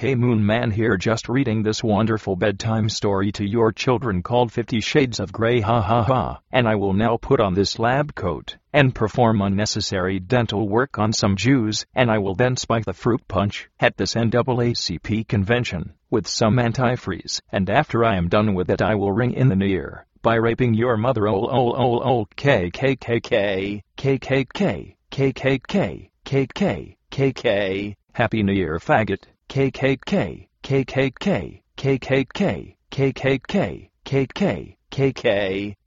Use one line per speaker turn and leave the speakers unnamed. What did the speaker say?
KKK Moon Man here, just reading this wonderful bedtime story to your children called 50 Shades of Grey, ha ha ha. And I will now put on this lab coat and perform unnecessary dental work on some Jews, and I will then spike the fruit punch at this NAACP convention with some antifreeze, and after I am done with it I will ring in the new year by raping your mother. KKK KKK KKK KKK KKK. Happy New Year, faggot. KKK KKK KKK KKK KKK KKK.